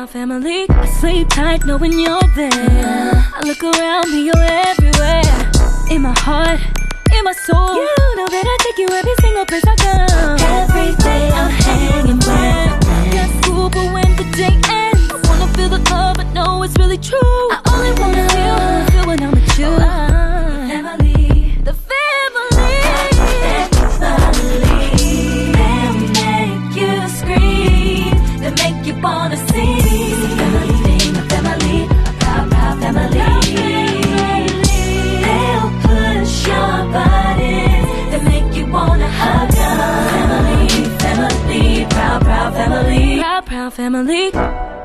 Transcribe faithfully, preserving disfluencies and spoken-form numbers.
proud family. I sleep tight knowing you're there. I look around me, you're everywhere. In my heart, in my soul, you know that I take you every single place I go. Every day I'm hanging with. Got school, but when the day ends, I wanna feel the love, but no, it's really true. I only wanna feel how I feel when I'm with you. Family, the family, family. They'll make you scream, they make you wanna sing. It's a family thing, a family, a proud, proud family. They'll push your buttons, they make you wanna hug them. Family, family, proud, proud family, proud, proud family.